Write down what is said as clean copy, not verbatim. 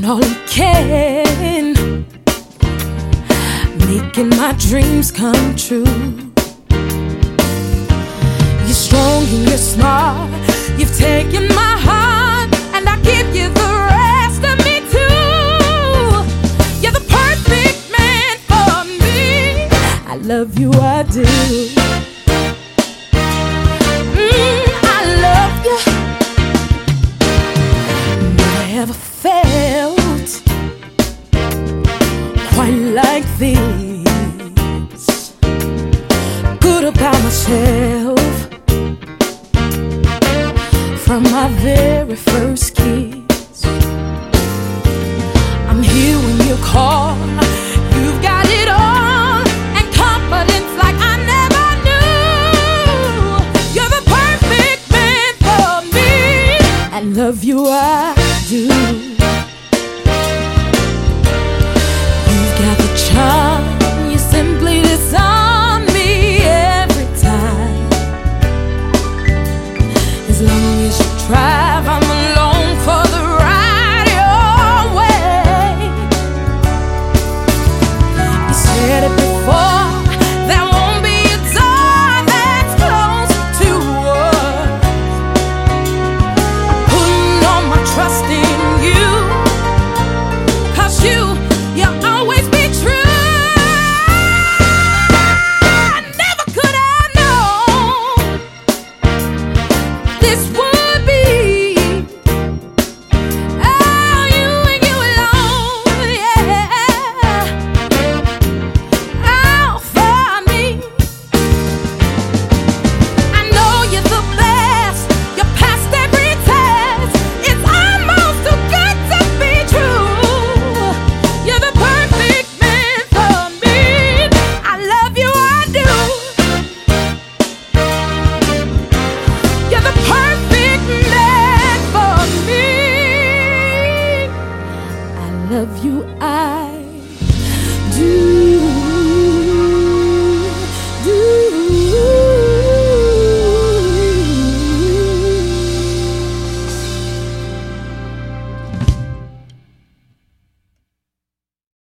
all he can, making my dreams come true. You're strong and you're smart, you've taken my heart, and I give you the rest of me too. You're the perfect man for me. I love you, I do. I love you. Never felt quite like this. Good about myself from my very first kiss. I'm here when you call. You've got it all, and confidence like I never knew. You're the perfect man for me. I love you, I do.